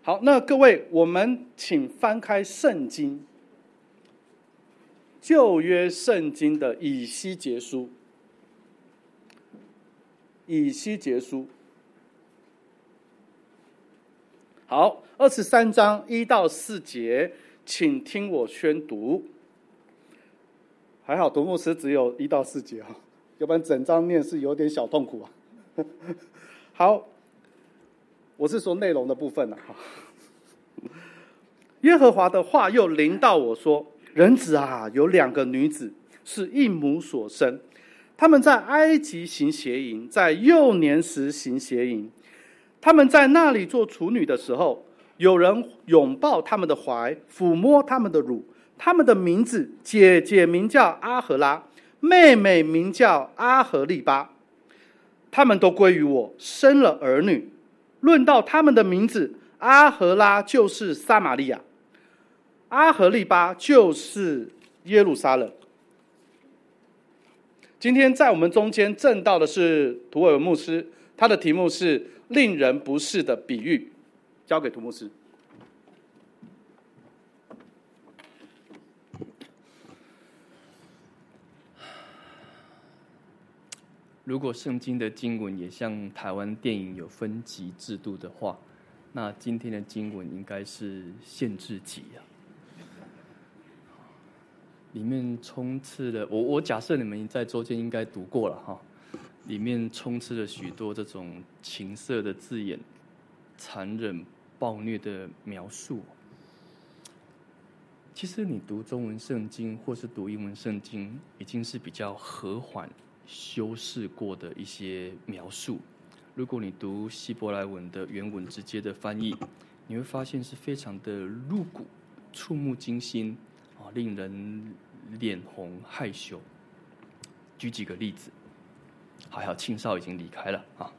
好，那各位，我们请翻开圣经，旧约圣经的以西结书。以西结书，好，23章1到4节，请听我宣读。还好读牧师只有1到4节，要不然整章念是有点小痛苦啊。好，我是说内容的部分了。耶和华的话又临到我说：人子啊，有2个女子是一母所生，他们在埃及行邪淫，在幼年时行邪淫。他们在那里做处女的时候，有人拥抱他们的怀，抚摸他们的乳。他们的名字，姐姐名叫阿荷拉，妹妹名叫阿荷利巴。他们都归于我，生了儿女。论到他们的名字，阿荷拉就是撒玛利亚，阿荷利巴就是耶路撒冷。今天在我们中间证道的是图尔牧师，他的题目是令人不适的比喻，交给图牧师。 如果圣经的经文也像台湾电影有分级制度的话，那今天的经文应该是限制级啊。里面充斥了我假设你们在周间应该读过了哈，里面充斥了许多这种情色的字眼、残忍暴虐的描述。其实你读中文圣经或是读英文圣经，已经是比较和缓修饰过的一些描述。如果你读希伯来文的原文直接的翻译，你会发现是非常的露骨、触目惊心啊，令人脸红害羞。举几个例子，还好庆少已经离开了啊。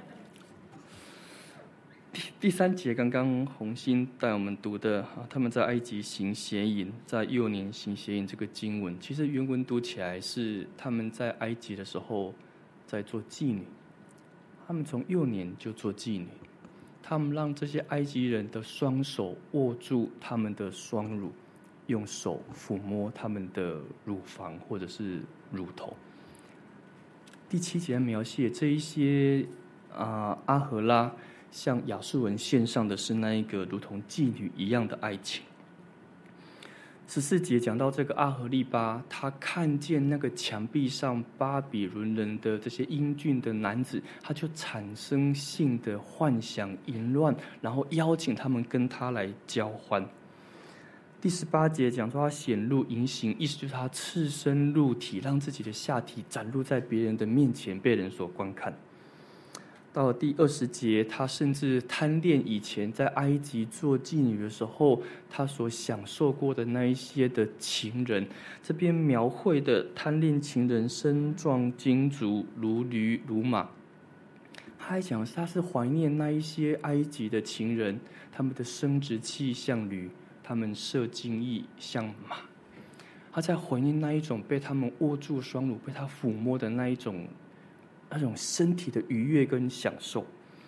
第3节刚刚红心带我们读的，他们在埃及行邪淫，在幼年行邪淫这个经文，其实原文读起来是他们在埃及的时候在做妓女，他们从幼年就做妓女，他们让这些埃及人的双手握住他们的双乳，用手抚摸他们的乳房或者是乳头。第7节描写这一些阿荷拉向亚述人献上的是那一个如同妓女一样的爱情。14节讲到这个阿荷利巴，他看见那个墙壁上巴比伦人的这些英俊的男子，他就产生性的幻想淫乱，然后邀请他们跟他来交欢。第18节讲说他显露淫行，意思就是他赤身露体，让自己的下体展露在别人的面前，被人所观看。到了第20节，他甚至贪恋以前在埃及做妓女的时候，他所享受过的那一些的情人。这边描绘的贪恋情人身壮筋足，如驴如马。他还讲他是怀念那一些埃及的情人，他们的生殖器像驴，他们射精液像马。他在怀念那一种被他们握住双乳，被他抚摸的那种身体的愉悦跟享受。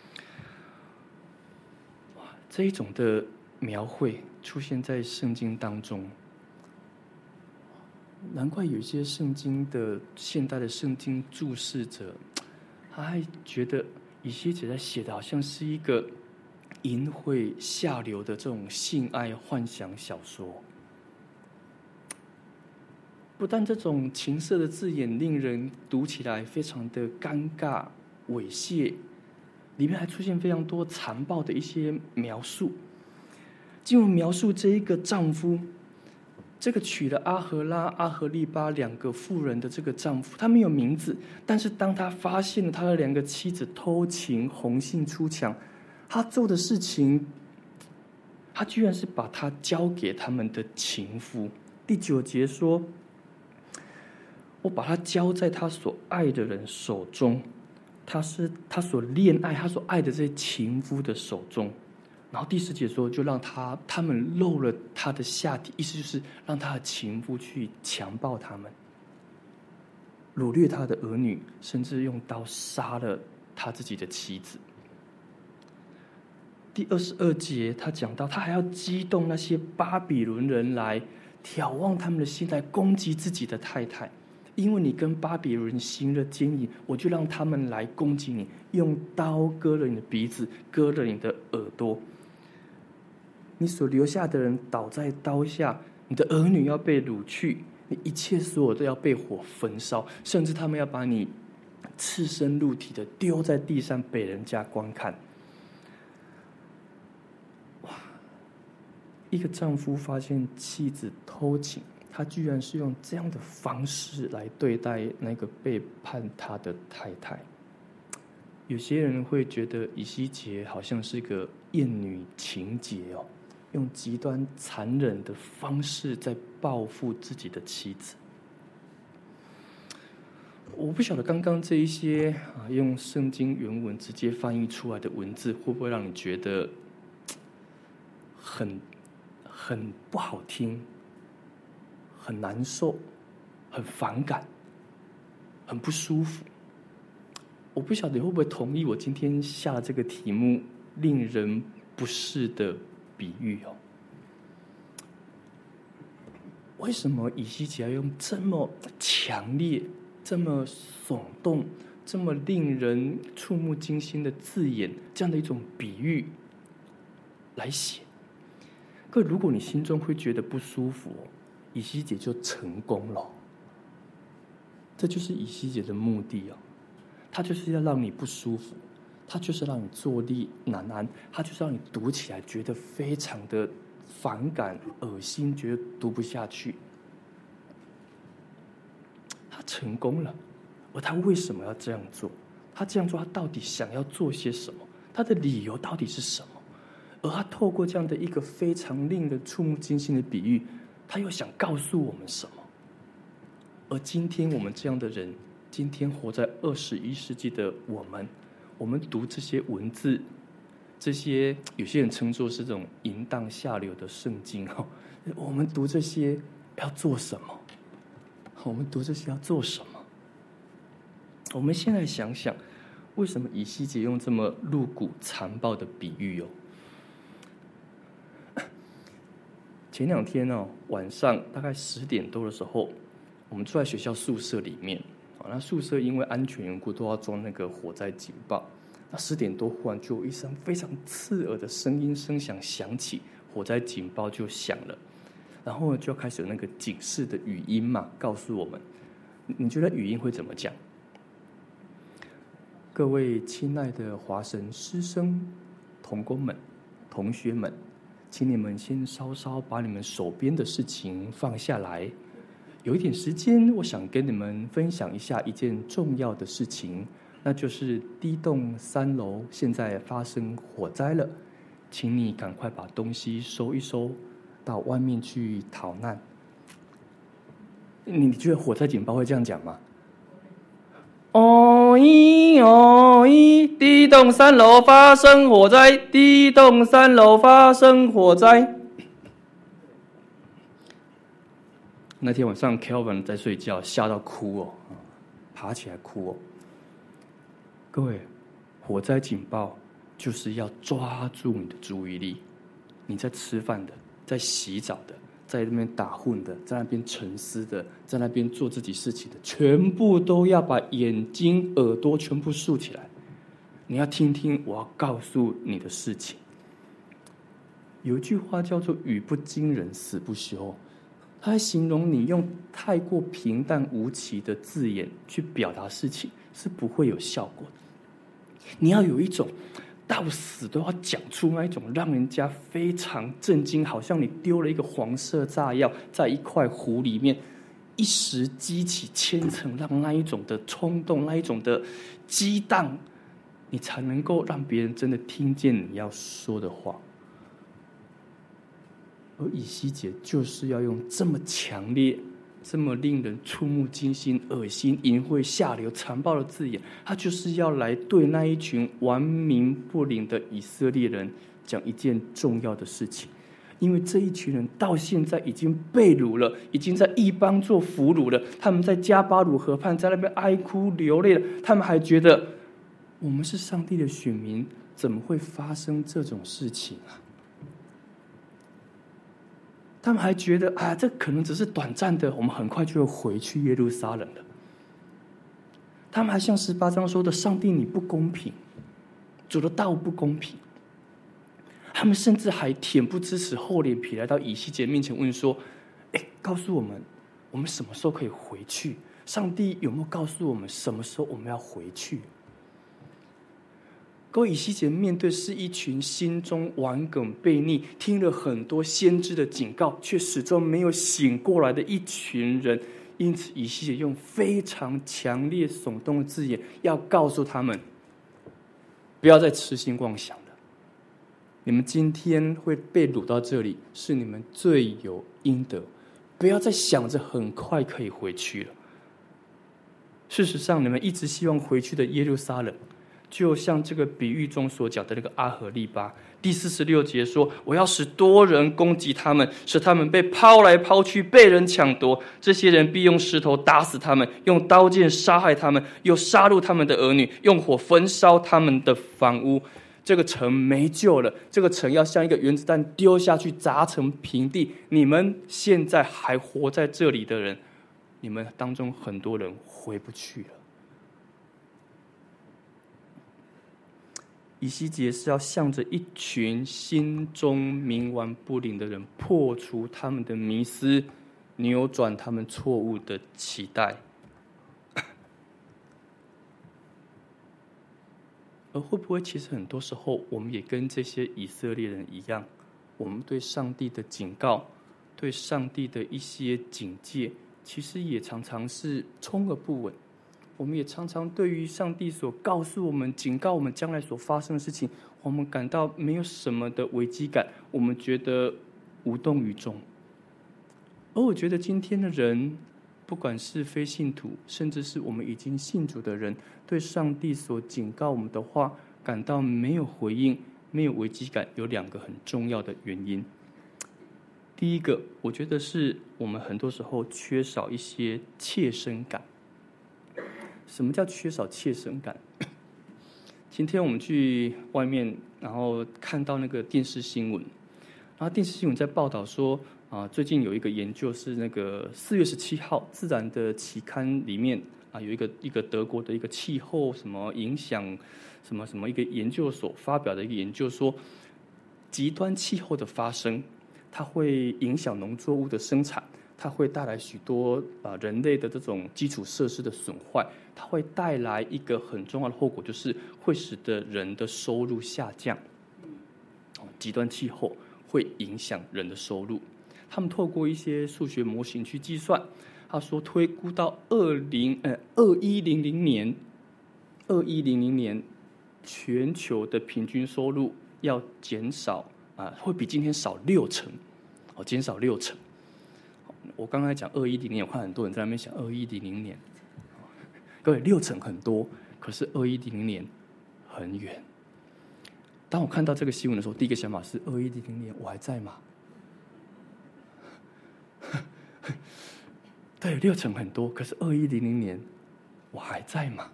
这一种的描绘出现在圣经当中，难怪有一些圣经的现代的圣经注释者，他还觉得以西结在写的好像是一个淫秽下流的这种性爱幻想小说。不但这种情色的字眼令人读起来非常的尴尬猥亵，里面还出现非常多残暴的一些描述。经文描述这一个丈夫，这个娶了阿荷拉、阿荷利巴2个妇人的这个丈夫，他没有名字，但是当他发现了他的2个妻子偷情、红杏出墙，他做的事情，他居然是把他交给他们的情夫。第9节说，我把他交在他所爱的人手中，他是他所恋爱、他所爱的这些情夫的手中。然后第10节说，就让他们露了他的下体，意思就是让他的情夫去强暴他们，掳掠他的儿女，甚至用刀杀了他自己的妻子。 第22节他讲到，他还要激动那些巴比伦人来挑旺他们的心，来攻击自己的太太。因为你跟巴比伦行了奸淫，我就让他们来攻击你，用刀割了你的鼻子，割了你的耳朵。你所留下的人倒在刀下，你的儿女要被掳去，你一切所有都要被火焚烧，甚至他们要把你赤身露体的丢在地上被人家观看。哇！一个丈夫发现妻子偷情，他居然是用这样的方式来对待那个背叛他的太太。有些人会觉得以西结好像是个厌女情节哦，用极端残忍的方式在报复自己的妻子。我不晓得刚刚这一些用圣经原文直接翻译出来的文字，会不会让你觉得很不好听，很难受，很反感，很不舒服。我不晓得你会不会同意我今天下这个题目令人不适的比喻哦？为什么以西结要用这么强烈、这么耸动、这么令人触目惊心的字眼，这样的一种比喻来写？可如果你心中会觉得不舒服，以西结就成功了。这就是以西结的目的哦，他就是要让你不舒服，他就是让你坐立难安，他就是让你读起来觉得非常的反感、恶心，觉得读不下去。他成功了，而他为什么要这样做？他这样做，他到底想要做些什么？他的理由到底是什么？而他透过这样的一个非常令人触目惊心的比喻，他又想告诉我们什么？而今天我们这样的人，今天活在21世纪的我们读这些文字，这些有些人称作是这种淫荡下流的圣经哦，我们读这些要做什么？我们读这些要做什么？我们先来想想，为什么以西结用这么露骨残暴的比喻哦？前2天哦，晚上大概10点多的时候，我们住在学校宿舍里面，那宿舍因为安全缘故都要装那个火灾警报。那10点多忽然就有一声非常刺耳的声响响起，火灾警报就响了，然后就开始有那个警示的语音嘛，告诉我们，你觉得语音会怎么讲？各位亲爱的华神师生、同工们、同学们，请你们先稍稍把你们手边的事情放下来，有一点时间，我想跟你们分享一下一件重要的事情，那就是D栋3楼现在发生火灾了，请你赶快把东西收一收，到外面去逃难。你觉得火灾警报会这样讲吗？哦咦哦咦，D栋3楼发生火灾，D栋3楼发生火灾。那天晚上 Kelvin 在睡觉，吓到哭哦，爬起来哭哦。各位，火灾警报就是要抓住你的注意力，你在吃饭的，在洗澡的，在那边打混的，在那边沉思的，在那边做自己事情的，全部都要把眼睛、耳朵全部竖起来，你要听听我要告诉你的事情。有一句话叫做“语不惊人死不休”，它还形容你用太过平淡无奇的字眼去表达事情是不会有效果的。你要有一种到死都要讲出那一种让人家非常震惊，好像你丢了一个黄色炸药在一块湖里面，一时激起千层浪那一种的冲动，那一种的激荡，你才能够让别人真的听见你要说的话。而以西结就是要用这么强烈、这么令人触目惊心、恶心、淫秽、下流、残暴的字眼，他就是要来对那一群顽冥不灵的以色列人讲一件重要的事情。因为这一群人到现在已经被掳了，已经在异邦做俘虏了，他们在加巴鲁河畔在那边哀哭流泪了，他们还觉得我们是上帝的选民， 怎么会发生这种事情啊？他们还觉得啊，这可能只是短暂的，我们很快就会回去耶路撒冷了。他们还像18章说的，上帝你不公平，主的道不公平。他们甚至还恬不知耻、厚脸皮来到以西结面前问说：“告诉我们，我们什么时候可以回去？上帝有没有告诉我们什么时候我们要回去？”各位，以西结面对是一群心中顽梗悖逆、听了很多先知的警告，却始终没有醒过来的一群人。因此，以西结用非常强烈、耸动的字眼，要告诉他们：不要再痴心妄想了。你们今天会被掳到这里，是你们罪有应得。不要再想着很快可以回去了。事实上，你们一直希望回去的耶路撒冷，就像这个比喻中所讲的那个阿合利巴。第46节说：“我要使多人攻击他们，使他们被抛来抛去，被人抢夺。这些人必用石头打死他们，用刀剑杀害他们，又杀戮他们的儿女，用火焚烧他们的房屋。这个城没救了，这个城要像一个原子弹丢下去，砸成平地。你们现在还活在这里的人，你们当中很多人回不去了。”以西结是要向着一群心中冥顽不灵的人，破除他们的迷思，扭转他们错误的期待。而会不会其实很多时候我们也跟这些以色列人一样，我们对上帝的警告，对上帝的一些警戒，其实也常常是充耳不闻。我们也常常对于上帝所告诉我们、警告我们将来所发生的事情，我们感到没有什么的危机感，我们觉得无动于衷。而我觉得今天的人，不管是非信徒，甚至是我们已经信主的人，对上帝所警告我们的话感到没有回应、没有危机感，有2个很重要的原因。第一个，我觉得是我们很多时候缺少一些切身感。什么叫缺少切身感？今天我们去外面，然后看到那个电视新闻，然后电视新闻在报道说，最近有一个研究是那个4月17号《自然》的期刊里面有一个德国的一个气候什么影响什么什么一个研究所发表的一个研究说，极端气候的发生，它会影响农作物的生产。它会带来许多人类的这种基础设施的损坏，它会带来一个很重要的后果，就是会使得人的收入下降。极端气候会影响人的收入。他们透过一些数学模型去计算，他说推估到2100年，全球的平均收入要减少会比今天少60%，减少60%。我刚才讲2100年，我看很多人在那边想2100年，各位60%很多，可是2100年很远。当我看到这个新闻的时候，第一个想法是2100年我还在吗？对，60%很多，可是2100年我还在吗？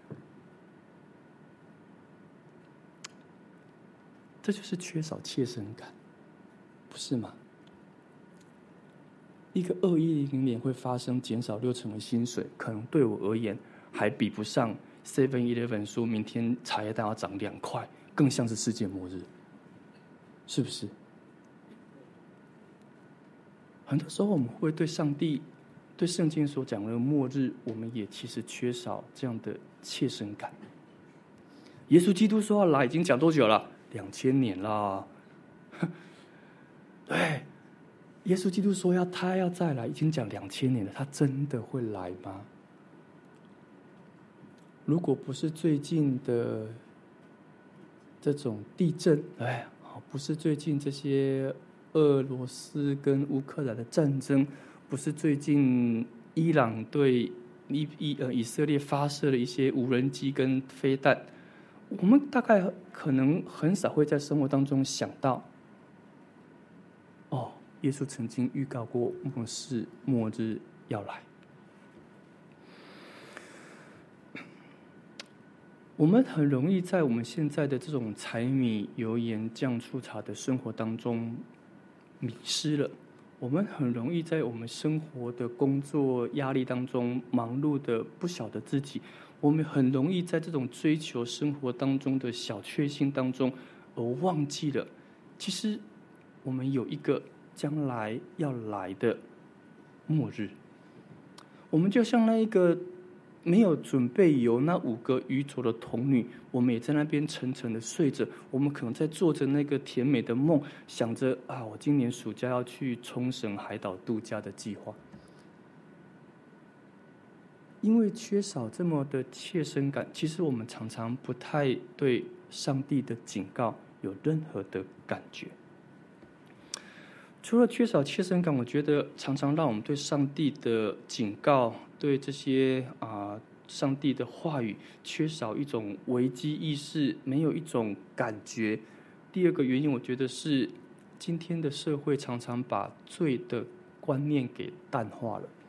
这就是缺少切身感，不是吗？一个2100年会发生减少60%的薪水，可能对我而言还比不上 7-Eleven 说明天茶叶蛋要涨2块，更像是世界末日，是不是？很多时候我们会对上帝、对圣经所讲的末日，我们也其实缺少这样的切身感。耶稣基督说要来，已经讲多久了？2000年啦。对。耶稣基督说他要再来，已经讲2000年了，他真的会来吗？如果不是最近的这种地震，不是最近这些俄罗斯跟乌克兰的战争，不是最近伊朗对以色列发射了一些无人机跟飞弹，我们大概可能很少会在生活当中想到，耶稣曾经预告过末日要来。 我们很容易在我们现在的这种柴米油盐酱醋茶的生活当中迷失了。我们很容易在我们生活的工作压力当中忙碌的不晓得自己。我们很容易在这种追求生活当中的小确幸当中，而忘记了，其实我们有一个将来要来的末日。我们就像那一个没有准备油那5个愚拙的童女，我们也在那边沉沉的睡着。我们可能在做着那个甜美的梦，想着啊，我今年暑假要去冲绳海岛度假的计划。因为缺少这么的切身感，其实我们常常不太对上帝的警告有任何的感觉。除了缺少切身感，我觉得常常让我们对上帝的警告，对这些上帝的话语缺少一种危机意识，没有一种感觉。第二个原因，我觉得是今天的社会常常把罪的观念给淡化了。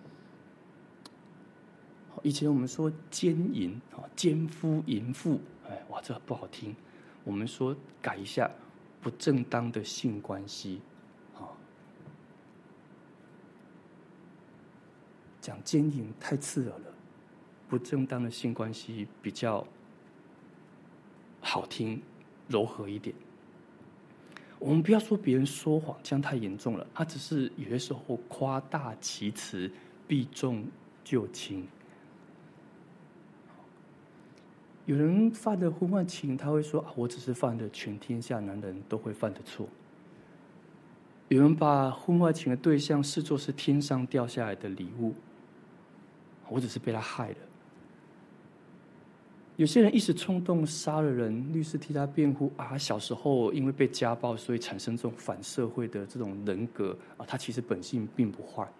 以前我们说奸淫，奸夫淫妇，哇，这不好听。我们说改一下，不正当的性关系。讲奸淫太刺耳了，不正当的性关系比较好听，柔和一点。我们不要说别人说谎，这样太严重了。他只是有些时候夸大其词，避重就轻。有人犯了婚外情，他会说我只是犯了全天下男人都会犯的错。有人把婚外情的对象视作是天上掉下来的礼物，我只是被他害了。有些人一时冲动杀了人，律师替他辩护小时候因为被家暴，所以产生这种反社会的这种人格他其实本性并不坏。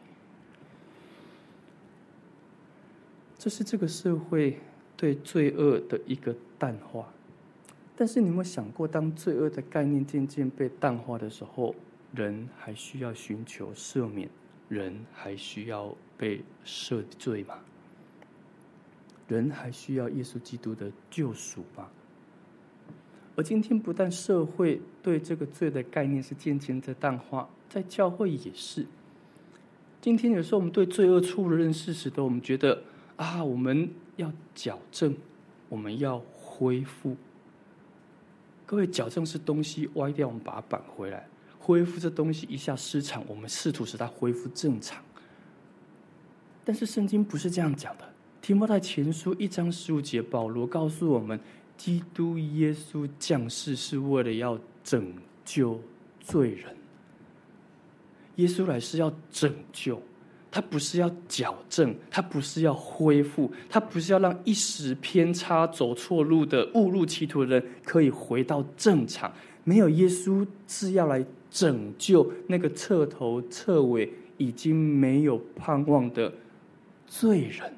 这是这个社会对罪恶的一个淡化。但是你有没有想过，当罪恶的概念渐渐被淡化的时候，人还需要寻求赦免，人还需要被赦罪吗？人还需要耶稣基督的救赎吗？而今天不但社会对这个罪的概念是渐渐在淡化，在教会也是。今天有时候我们对罪恶错误的认识，使得我们觉得我们要矫正，我们要恢复。各位，矫正是东西歪掉，我们把它扳回来；恢复这东西一下失常，我们试图使它恢复正常。但是圣经不是这样讲的。提摩太前书1章15节，保罗告诉我们，基督耶稣降世是为了要拯救罪人。耶稣来是要拯救，他不是要矫正，他不是要恢复，他不是要让一时偏差走错路的误入歧途的人可以回到正常。没有，耶稣是要来拯救那个彻头彻尾已经没有盼望的罪人，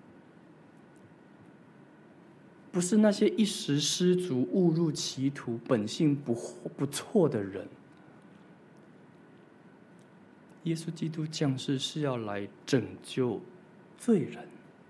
不是那些一时失足误入歧途本性不错的人。耶稣基督降世是要来拯救罪人。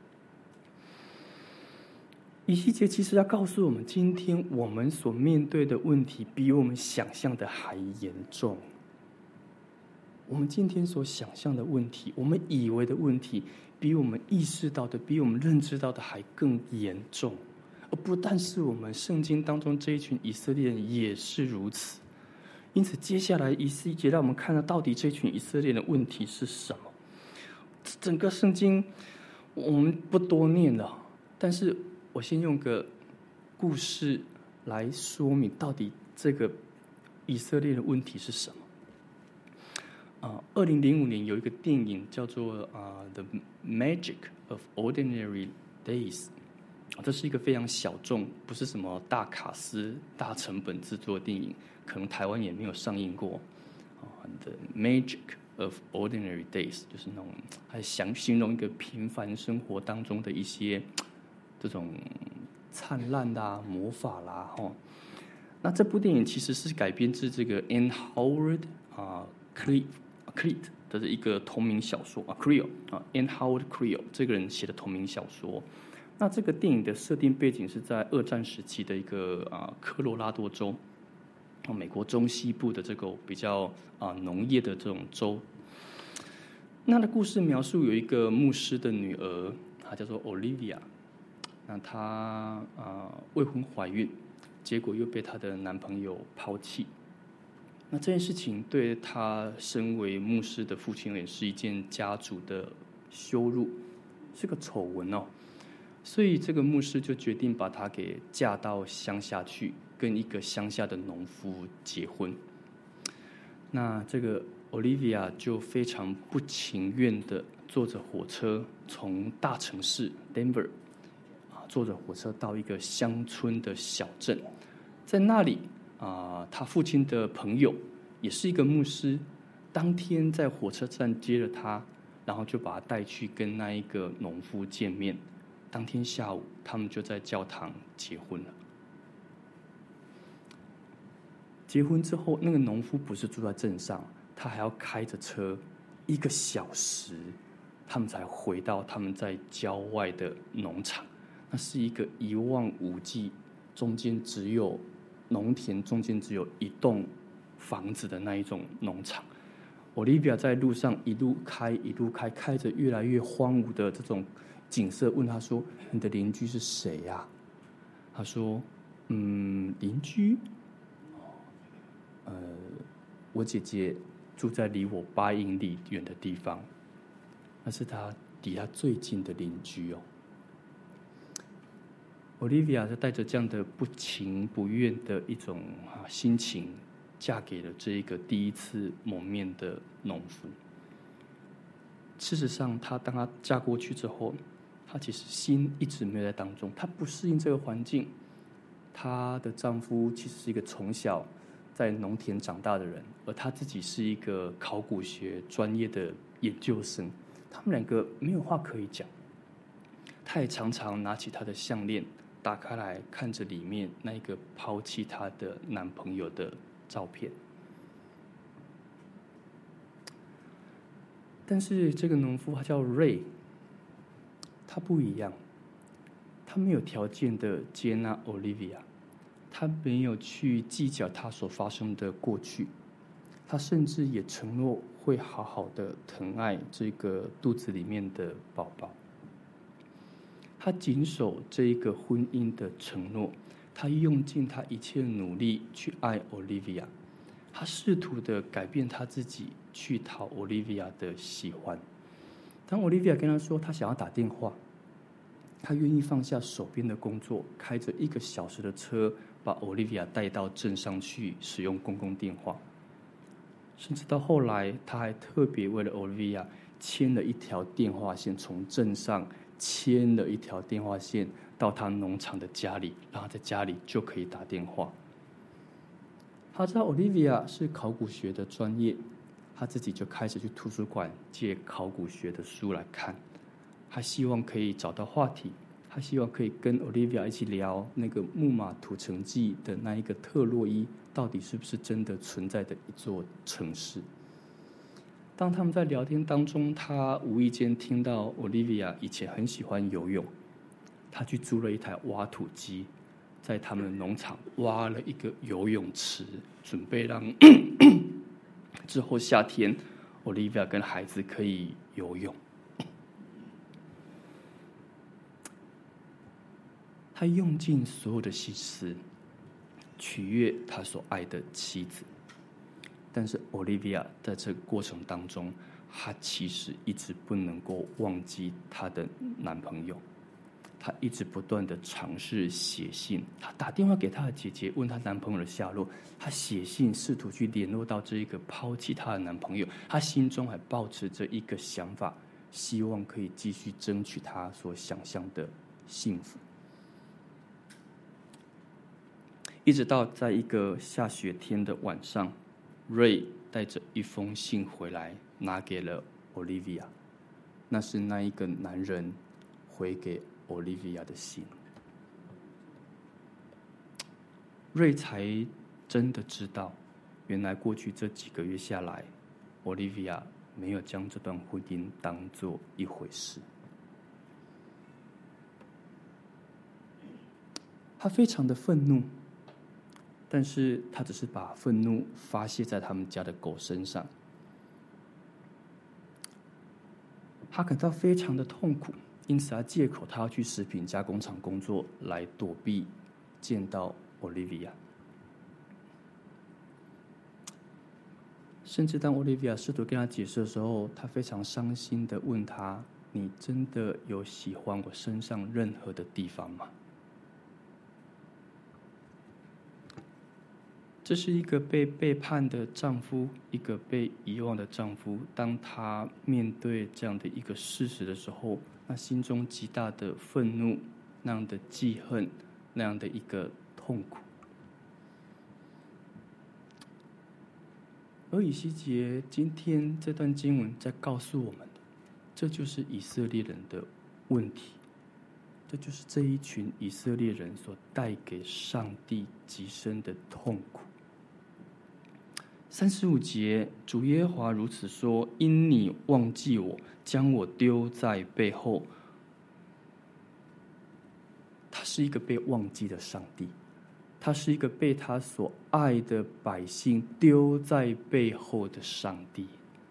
以西结其实要告诉我们，今天我们所面对的问题比我们想象的还严重。我们今天所想象的问题，我们以为的问题，比我们意识到的，比我们认知到的还更严重。而不但是我们圣经当中这一群以色列人也是如此。因此接下来以西结让我们看到底这群以色列人的问题是什么。整个圣经我们不多念了，但是我先用个故事来说明到底这个以色列的问题是什么。2005年有一个电影叫做The Magic of Ordinary Days，这是一个非常小众，不是什么大卡司、大成本制作的电影，可能台湾也没有上映过。The Magic of Ordinary Days 就是那种还形容一个平凡生活当中的一些这种灿烂啦、魔法啦。那这部电影其实是改编自这个 Anne Howard Cleet 的一个同名小说Creel Anne Howard Creel 这个人写的同名小说。 那这个电影的设定背景是在二战时期的一个科罗拉多州，美国中西部的这个比较农业的这种州。那的故事描述有一个牧师的女儿，她叫做 Olivia， 那她未婚怀孕，结果又被她的男朋友抛弃。那这件事情对她身为牧师的父亲而言是一件家族的羞辱，是个丑闻哦。所以这个牧师就决定把她给嫁到乡下去，跟一个乡下的农夫结婚。那这个 Olivia 就非常不情愿的坐着火车从大城市 Denver 坐着火车到一个乡村的小镇，在那里他父亲的朋友也是一个牧师，当天在火车站接了他，然后就把他带去跟那一个农夫见面。当天下午，他们就在教堂结婚了。结婚之后，那个农夫不是住在镇上，他还要开着车1个小时，他们才回到他们在郊外的农场。那是一个一望无际，中间只有农田，中间只有一栋房子的那一种农场。Olivia 在路上一路开，开着越来越荒芜的这种景色，问他说：“你的邻居是谁呀？”他说：“邻居，我姐姐住在离我8英里远的地方，那是她离她最近的邻居哦。” Olivia 就带着这样的不情不愿的一种心情，嫁给了这一个第一次谋面的农夫。事实上，当她嫁过去之后，她其实心一直没有在当中，她不适应这个环境。她的丈夫其实是一个从小在农田长大的人，而她自己是一个考古学专业的研究生，他们两个没有话可以讲。她也常常拿起她的项链，打开来看着里面那一个抛弃她的男朋友的照片。但是这个农夫他叫 Ray， 他不一样，他没有条件的接纳 Olivia， 他没有去计较他所发生的过去，他甚至也承诺会好好的疼爱这个肚子里面的宝宝。他谨守这一个婚姻的承诺，他用尽他一切努力去爱 Olivia， 他试图的改变他自己，去讨 Olivia 的喜欢。当 Olivia 跟他说他想要打电话，他愿意放下手边的工作，开着1个小时的车，把 Olivia 带到镇上去使用公共电话。甚至到后来，他还特别为了 Olivia 牵了一条电话线，从镇上牵了一条电话线到他农场的家里，让他在家里就可以打电话。他知道 Olivia 是考古学的专业，他自己就开始去图书馆借考古学的书来看。他希望可以找到话题，他希望可以跟 Olivia 一起聊那个木马屠城记的那一个特洛伊到底是不是真的存在的一座城市。当他们在聊天当中，他无意间听到 Olivia 以前很喜欢游泳，他去租了一台挖土机，在他们农场挖了一个游泳池，准备让之后夏天 Olivia 跟孩子可以游泳。他用尽所有的心思取悦他所爱的妻子，但是 Olivia 在这个过程当中，她其实一直不能够忘记她的男朋友。她一直不断的尝试写信，她打电话给她的姐姐，问她男朋友的下落。她写信试图去联络到这一个抛弃她的男朋友，她心中还抱持着一个想法，希望可以继续争取她所想象的幸福。一直到在一个下雪天的晚上，Ray 带着一封信回来，拿给了 Olivia。那是那一个男人回给 Olivia 的信。Ray 才真的知道，原来过去这几个月下来 ，Olivia 没有将这段婚姻当作一回事。 他非常的愤怒，但是他只是把愤怒发泄在他们家的狗身上。他感到非常的痛苦，因此他借口他要去食品加工厂工作，来躲避见到 Olivia。甚至当 Olivia 试图跟他解释的时候，他非常伤心的问他：“你真的有喜欢我身上任何的地方吗？”这是一个被背叛的丈夫，一个被遗忘的丈夫。当他面对这样的一个事实的时候，那心中极大的愤怒，那样的记恨，那样的一个痛苦。而以西结今天这段经文在告诉我们的，这就是以色列人的问题，这就是这一群以色列人所带给上帝极深的痛苦。35节，主耶和华如此说：因你忘记我，将我丢在背后。他是一个被忘记的上帝，他是一个被他所爱的百姓丢在背后的上帝。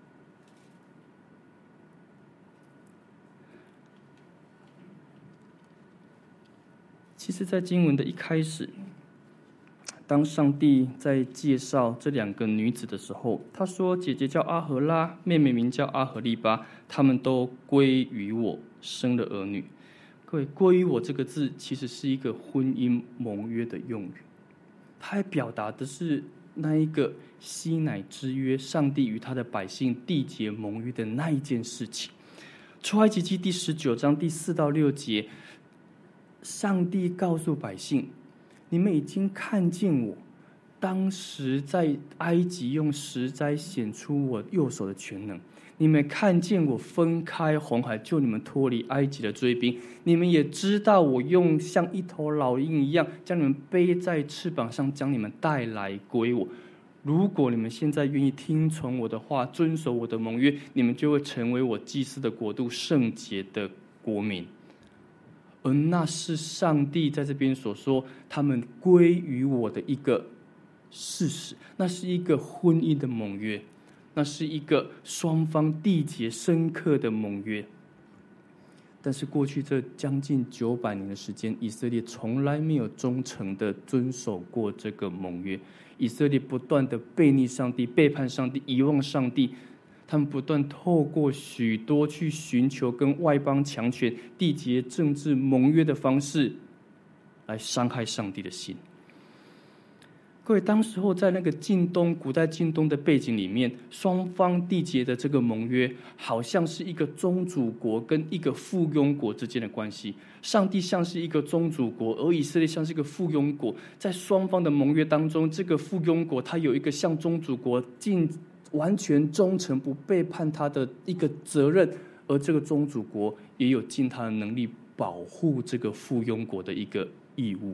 其实在经文的一开始，当上帝在介绍这两个女子的时候，他说姐姐叫阿荷拉，妹妹名叫阿荷利巴，她们都归于我，生了儿女。各位，归于我这个字其实是一个婚姻盟约的用语，它还表达的是那一个西乃之约，上帝与他的百姓缔结盟约的那一件事情。出埃及记第19章第4到6节，上帝告诉百姓：你们已经看见我当时在埃及用石灾显出我右手的全能，你们看见我分开红海，救你们脱离埃及的追兵，你们也知道我用像一头老鹰一样将你们背在翅膀上，将你们带来归我。如果你们现在愿意听从我的话，遵守我的盟约，你们就会成为我祭司的国度，圣洁的国民。而那是上帝在这边所说他们归于我的一个事实，那是一个婚姻的盟约，那是一个双方缔结深刻的盟约。但是过去这将近900年的时间，以色列从来没有忠诚的遵守过这个盟约。以色列不断的背逆上帝，背叛上帝，遗忘上帝，他们不断透过许多去寻求跟外邦强权缔结政治盟约的方式，来伤害上帝的心。各位，当时候在那个近东，古代近东的背景里面，双方缔结的这个盟约，好像是一个宗主国跟一个附庸国之间的关系。上帝像是一个宗主国，而以色列像是一个附庸国。在双方的盟约当中，这个附庸国它有一个向宗主国完全忠诚、不背叛他的一个责任，而这个宗主国也有尽他的能力保护这个附庸国的一个义务。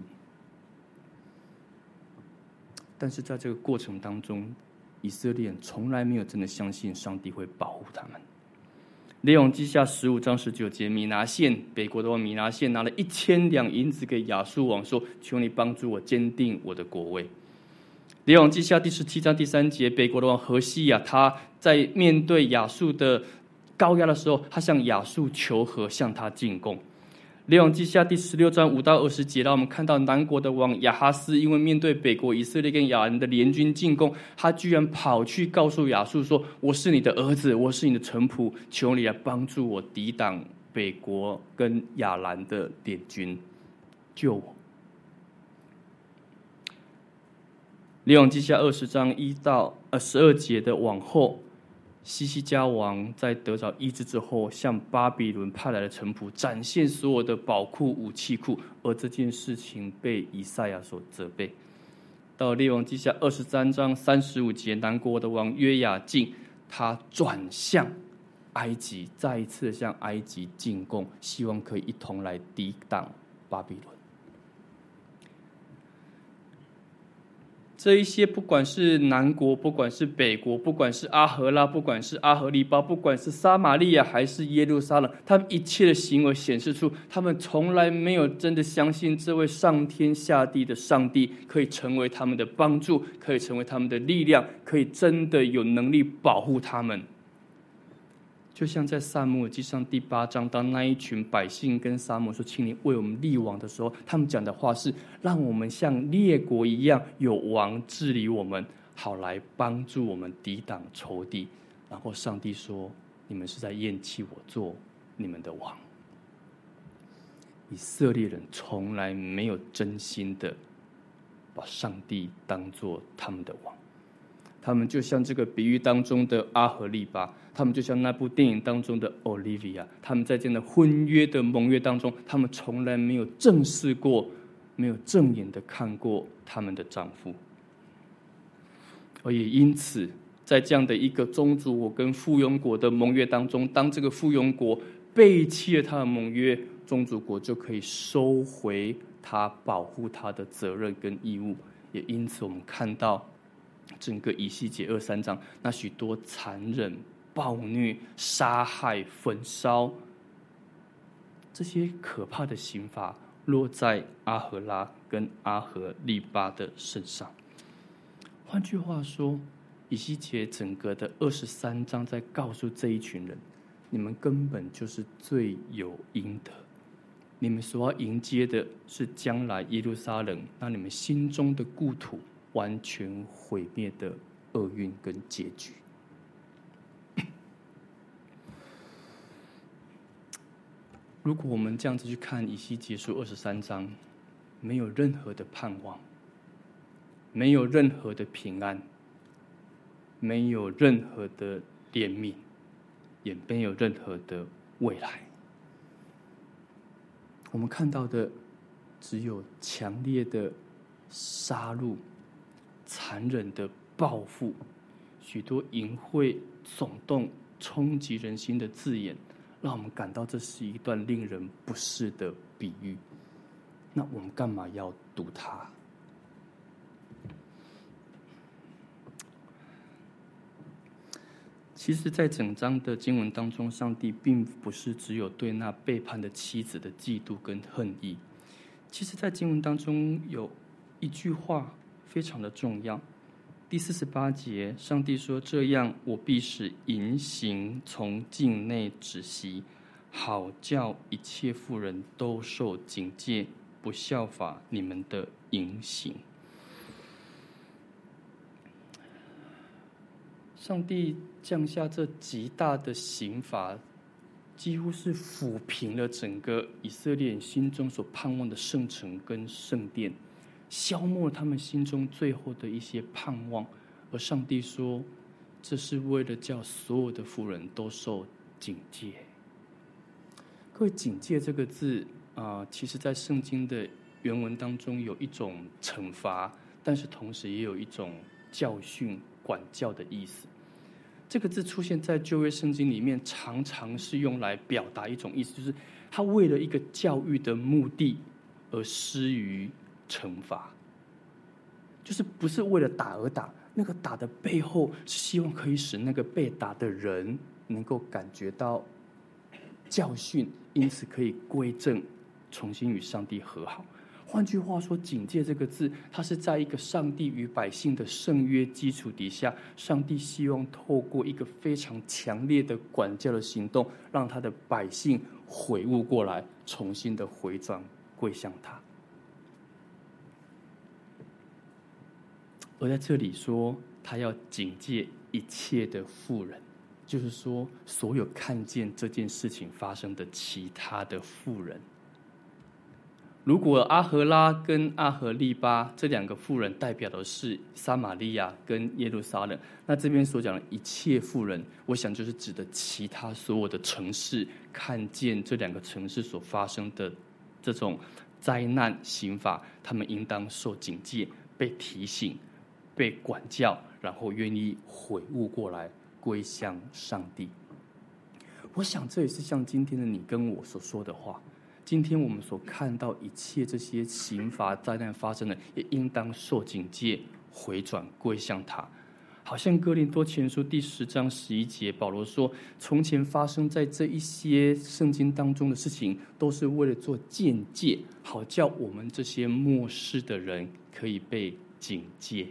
但是在这个过程当中，以色列人从来没有真的相信上帝会保护他们。列王记下15章19节，米拿现北国的王米拿现拿了1000两银子给亚述王，说：求你帮助我坚定我的国位。列王记下第17章第3节，北国的王何西亚，他在面对亚述的高压的时候，他向亚述求和，向他进贡。列王记下第16章5到20节，让我们看到南国的王亚哈斯，因为面对北国以色列跟亚兰的联军进攻，他居然跑去告诉亚述说：我是你的儿子，我是你的臣仆，求你来帮助我抵挡北国跟亚兰的联军，救我。列王记下20章1到12节的往后，西西家王在得着医治之后，向巴比伦派来的臣仆展现所有的宝库武器库，而这件事情被以赛亚所责备。到列王记下23章35节，南国的王约雅敬，他转向埃及，再一次向埃及进贡，希望可以一同来抵挡巴比伦。 这一些不管是南国，不管是北国，不管是阿荷拉，不管是阿荷利巴，不管是撒玛利亚还是耶路撒冷，他们一切的行为显示出，他们从来没有真的相信这位上天下地的上帝可以成为他们的帮助，可以成为他们的力量，可以真的有能力保护他们。就像在撒母耳记上第8章，当那一群百姓跟撒母耳说：“请你为我们立王”的时候，他们讲的话是：“让我们像列国一样，有王治理我们，好来帮助我们抵挡仇敌。”然后上帝说：“你们是在厌弃我做你们的王。”以色列人从来没有真心的把上帝当作他们的王，他们就像这个比喻当中的阿荷利巴，他们就像那部电影当中的 Olivia， 他们在这样的婚约的盟约当中，他们从来没有正视过，没有正眼的看过他们的丈夫。而也因此，在这样的一个宗主国跟附庸国的盟约当中，当这个附庸国背弃了他的盟约，宗主国就可以收回他保护他的责任跟义务。也因此，我们看到整个以西结2、3章那许多残忍、暴虐、杀害、焚烧这些可怕的刑罚落在阿荷拉跟阿荷利巴的身上。换句话说，以西结整个的23章在告诉这一群人，你们根本就是罪有应得，你们所要迎接的是将来耶路撒冷让你们心中的故土完全毁灭的厄运跟结局。如果我们这样子去看以西结书23章，没有任何的盼望，没有任何的平安，没有任何的怜悯，也没有任何的未来。我们看到的只有强烈的杀戮、残忍的报复，许多淫秽、耸动、冲击人心的字眼，让我们感到这是一段令人不适的比喻。那我们干嘛要读它？其实在整章的经文当中，上帝并不是只有对那背叛的妻子的嫉妒跟恨意。其实在经文当中有一句话非常的重要，第48节，上帝说：“这样，我必使淫行从境内止息，好叫一切妇人都受警戒，不效法你们的淫行。”上帝降下这极大的刑罚，几乎是抚平了整个以色列人心中所盼望的圣城跟圣殿，消磨他们心中最后的一些盼望。而上帝说，这是为了叫所有的妇人都受警戒。各位，警戒这个字其实在圣经的原文当中有一种惩罚，但是同时也有一种教训、管教的意思。这个字出现在旧约圣经里面，常常是用来表达一种意思，就是他为了一个教育的目的而施于惩罚，就是不是为了打而打，那个打的背后是希望可以使那个被打的人能够感觉到教训，因此可以归正，重新与上帝和好。换句话说，警戒这个字，它是在一个上帝与百姓的圣约基础底下，上帝希望透过一个非常强烈的管教的行动，让他的百姓悔悟过来，重新的回转归向他。而在这里说，他要警戒一切的妇人，就是说，所有看见这件事情发生的其他的妇人。如果阿荷拉跟阿荷利巴这两个妇人代表的是撒玛利亚跟耶路撒冷，那这边所讲的一切妇人，我想就是指的其他所有的城市，看见这两个城市所发生的这种灾难刑罚，他们应当受警戒，被提醒，被管教，然后愿意悔悟过来，归向上帝。我想这也是像今天的你跟我所说的话。今天我们所看到一切这些刑罚灾难发生的，也应当受警戒， 回转归向他。好像哥林多前书第10章11节，保罗说：“从前发生在这一些圣经当中的事情，都是为了做鉴戒，好叫我们这些末世的人可以被警戒。”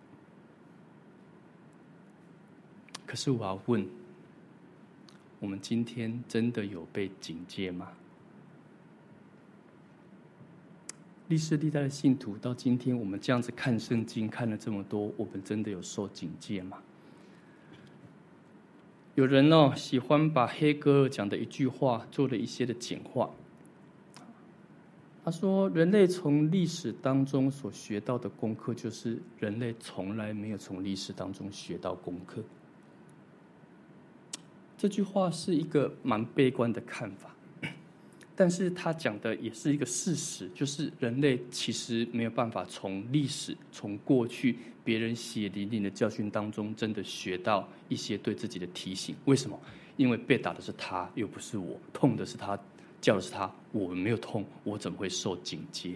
可是我要问，我们今天真的有被警戒吗？历世历代的信徒到今天，我们这样子看圣经看了这么多，我们真的有受警戒吗？有人喜欢把黑格尔讲的一句话做了一些的简化。他说，人类从历史当中所学到的功课，就是人类从来没有从历史当中学到功课。这句话是一个蛮悲观的看法，但是他讲的也是一个事实，就是人类其实没有办法从历史、从过去别人血淋淋的教训当中，真的学到一些对自己的提醒。为什么？因为被打的是他，又不是我；痛的是他，叫的是他，我没有痛，我怎么会受警戒？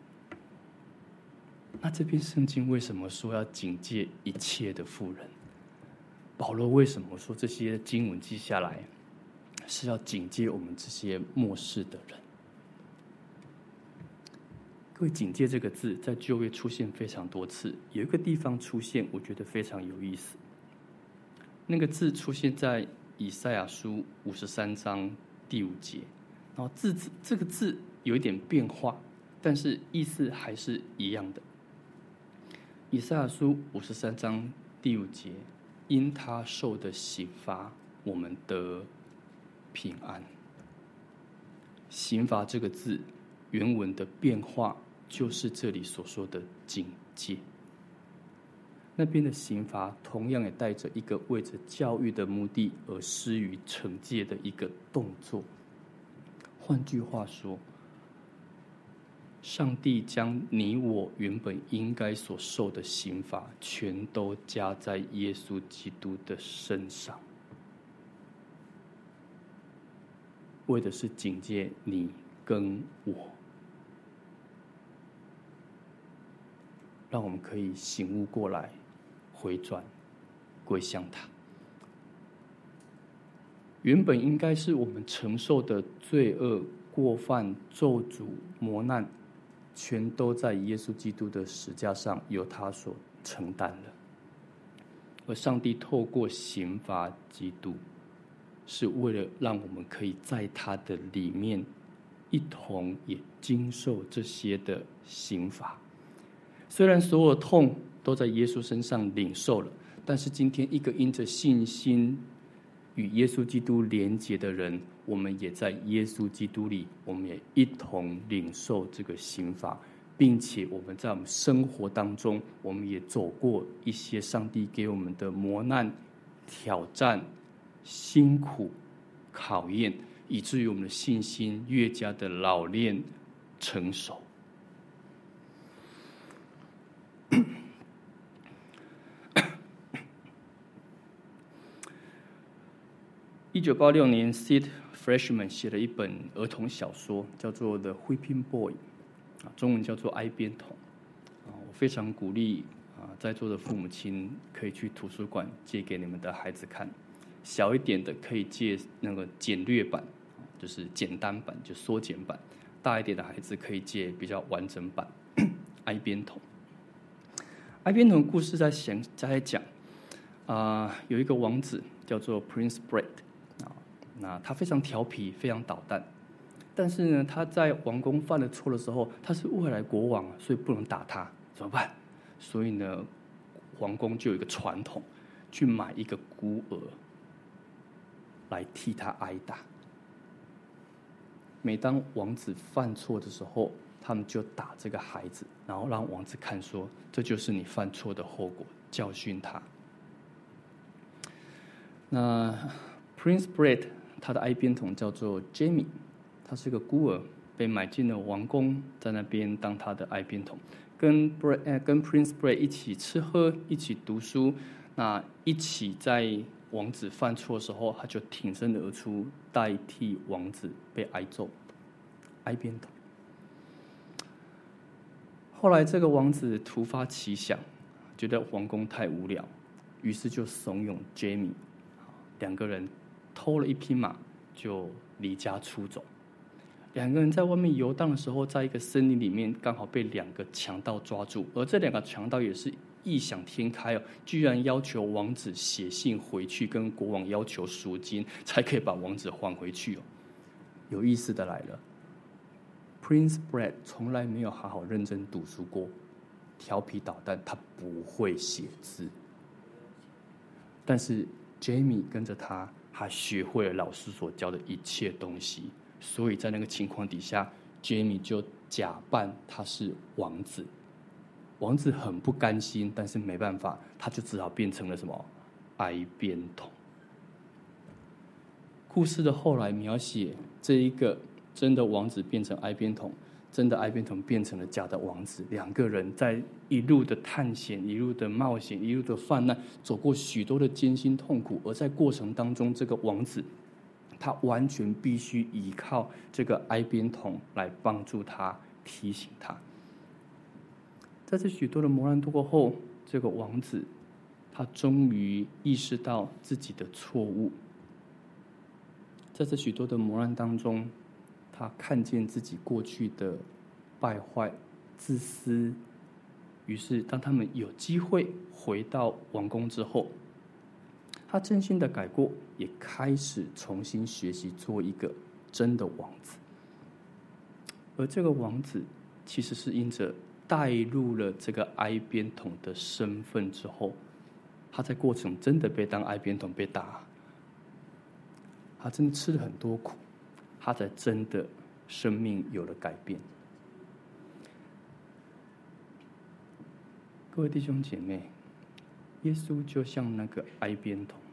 那这篇圣经为什么说要警戒一切的妇人？保罗为什么说这些经文记下来是要警戒我们这些末世的人？各位，警戒这个字在旧约出现非常多次，有一个地方出现，我觉得非常有意思。那个字出现在以赛亚书53章第5节，然后这个字有一点变化，但是意思还是一样的。以赛亚书53章第5节，因他受的刑罚，我们得平安。刑罚这个字原文的变化，就是这里所说的警戒。那边的刑罚同样也带着一个为着教育的目的而施予惩戒的一个动作。换句话说，上帝将你我原本应该所受的刑罚，全都加在耶稣基督的身上，为的是警戒你跟我，让我们可以醒悟过来，回转归向他。原本应该是我们承受的罪恶、过犯、咒诅、磨难，全都在耶稣基督的十架上由他所承担了。而上帝透过刑罚基督，是为了让我们可以在他的里面一同也经受这些的刑罚。虽然所有痛都在耶稣身上领受了，但是今天一个因着信心与耶稣基督连结的人，我们也在耶稣基督里，我们也一同领受这个刑罚，并且我们在我们生活当中，我们也走过一些上帝给我们的磨难、挑战、辛苦、考验，以至于我们的信心越加的老练成熟。1986年 Sid Freshman 写了一本儿童小说，叫做《The Whipping Boy》，中文叫做《挨鞭童》。我非常鼓励在座的父母亲可以去图书馆借给你们的孩子看，小一点的可以借那个简略版，就是简单版，就缩减版；大一点的孩子可以借比较完整版《挨鞭童》。挨鞭童故事在讲有一个王子叫做 Prince Brett。那他非常调皮，非常捣蛋，但是呢，他在王宫犯了错的时候，他是外来国王，所以不能打他，怎么办？所以呢，皇宫就有一个传统，去买一个孤儿来替他挨打。每当王子犯错的时候，他们就打这个孩子，然后让王子看说，这就是你犯错的后果，教训他。那 Prince Brett 他的挨鞭童叫做 Jamie， 他是个孤儿，被买进了王宫，在那边当他的挨鞭童，跟 Prince Brett 一起吃喝，一起读书，那一起在王子犯错的时候，他就挺身而出，代替王子被挨揍，挨鞭童。后来这个王子突发奇想， 觉得王宫太无聊，于是就怂恿 Jamie 两个人偷了一匹马就离家出走。两个人在外面游荡的时候，在一个森林里面刚好被2个强盗抓住，而这2个强盗也是异想天开居然要求王子写信回去跟国王要求赎金，才可以把王子还回去有意思的来了， Prince Brad 从来没有好好认真读书过，调皮捣蛋，他不会写字。但是 Jamie 跟着他学会了老师所教的一切东西，所以在那个情况底下 Jamie 就假扮他是王子。王子很不甘心，但是没办法，他就只好变成了什么？哀边童。故事的后来描写这一个真的王子变成哀边童，真的哀边童变成了假的王子，两个人在一路的探险，一路的冒险，一路的犯难，走过许多的艰辛痛苦，而在过程当中，这个王子他完全必须依靠这个哀边童来帮助他，提醒他。在这许多的磨难度过后，这个王子他终于意识到自己的错误。在这许多的磨难当中，他看见自己过去的败坏、自私。于是当他们有机会回到王宫之后，他真心的改过，也开始重新学习做一个真的王子。而这个王子其实是因着带入了这个哀边童的身份之后，他在过程真的被当哀边童被打，他真的吃了很多苦，他才真的生命有了改变。各位弟兄姐妹，耶稣就像那个哀边童，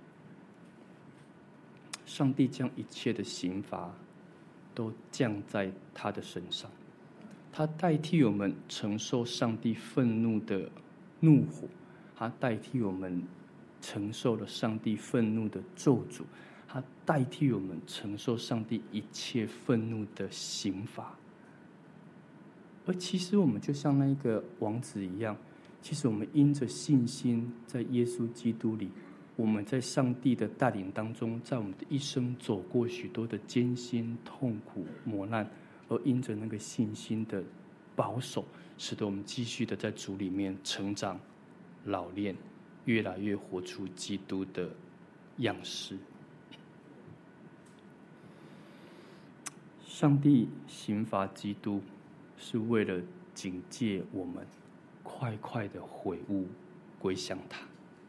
上帝将一切的刑罚都降在他的身上，他代替我们承受上帝愤怒的怒火，他代替我们承受了上帝愤怒的咒诅，他代替我们承受上帝一切愤怒的刑罚。而其实我们就像那个王子一样，其实我们因着信心在耶稣基督里，我们在上帝的带领当中，在我们的一生走过许多的艰辛、痛苦、磨难，而因着那个信心的保守，使得我们继续的在主里面成长、老练，越来越活出基督的样式。上帝刑罚基督，是为了警戒我们快快的悔悟归向他。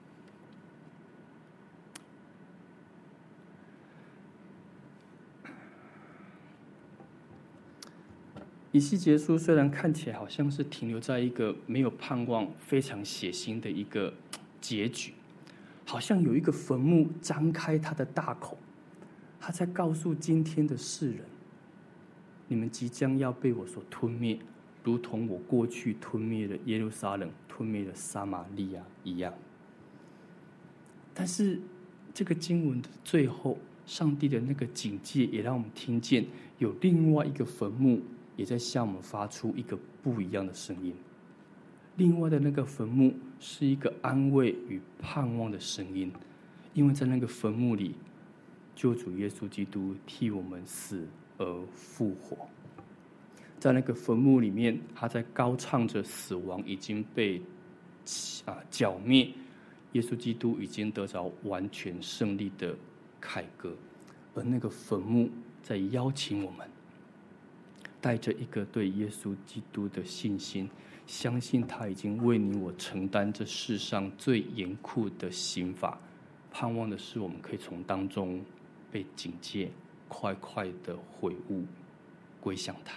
以西结书虽然看起来好像是停留在一个没有盼望、非常血腥的一个结局，好像有一个坟墓张开它的大口，他在告诉今天的世人，你们即将要被我所吞灭，如同我过去吞灭了耶路撒冷、吞灭了撒玛利亚一样。但是这个经文的最后，上帝的那个警戒也让我们听见，有另外一个坟墓也在向我们发出一个不一样的声音。另外的那个坟墓是一个安慰与盼望的声音，因为在那个坟墓里，救主耶稣基督替我们死而复活。在那个坟墓里面，他在高唱着死亡已经被剿灭，耶稣基督已经得着完全胜利的凯歌。而那个坟墓在邀请我们，带着一个对耶稣基督的信心，相信他已经为你我承担这世上最严酷的刑罚，盼望的是我们可以从当中被警戒，快快的悔悟归向他。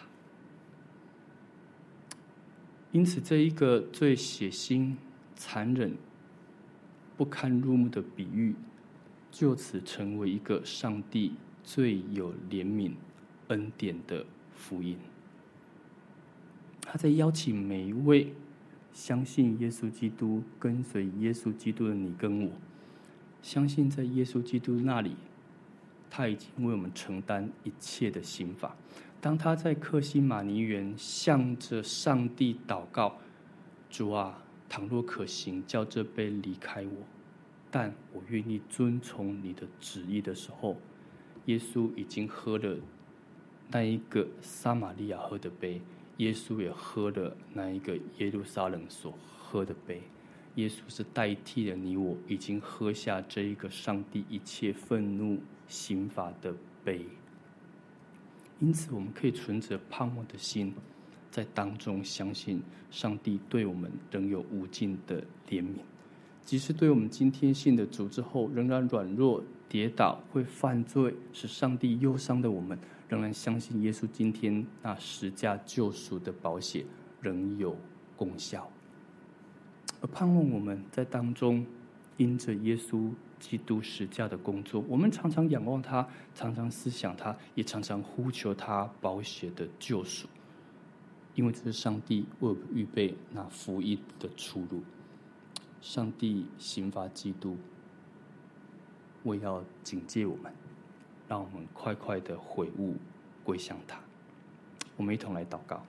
因此这一个最血腥、残忍、不堪入目的比喻，就此成为一个上帝最有怜悯恩典的福音。他在邀请每一位相信耶稣基督、跟随耶稣基督的你跟我，相信在耶稣基督那里，他已经为我们承担一切的刑罚。当他在客西马尼园向着上帝祷告，主啊， 倘若可行，叫这杯离开我，但我愿意遵从你的旨意的时候，耶稣已经喝了那一个撒玛利亚喝的杯，耶稣也喝了那一个耶路撒冷所喝的杯。耶稣是代替了你我，已经喝下这一个上帝一切愤怒刑罚的杯。因此，我们可以存着盼望的心，在当中相信上帝对我们仍有无尽的怜悯。即使对我们今天信的主之后，仍然软弱跌倒，会犯罪，使上帝忧伤的我们，仍然相信耶稣今天那十架救赎的宝血仍有功效。而盼望我们在当中，因着耶稣基督十架的工作，我们常常仰望他，常常思想他，也常常呼求他宝血的救赎，因为这是上帝为我们预备那福音的出路。上帝刑罚基督，为要警戒我们，让我们快快的悔悟归向他。我们一同来祷告。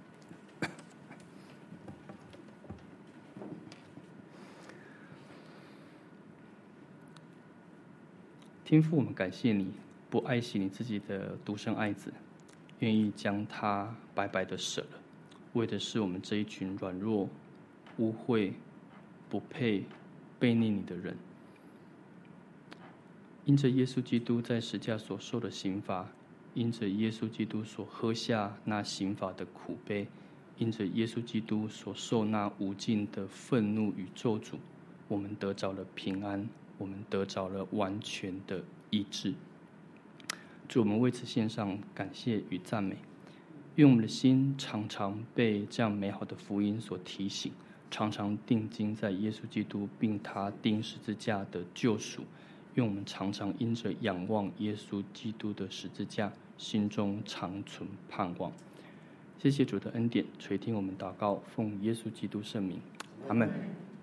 天父，我们感谢你不爱惜你自己的独生爱子，愿意将他白白的舍了，为的是我们这一群软弱、污秽、不配、悖逆你的人。因着耶稣基督在十架所受的刑罚，因着耶稣基督所喝下那刑罚的苦杯，因着耶稣基督所受那无尽的愤怒与咒诅，我们得着了平安，我们得着了完全的医治。主，我们为此献上感谢与赞美，愿我们的心常常被这样美好的福音所提醒，常常定睛在耶稣基督并他钉十字架的救赎，愿我们常常因着仰望耶稣基督的十字架，心中常存盼望。谢谢主的恩典，垂听我们祷告，奉耶稣基督圣名，阿们。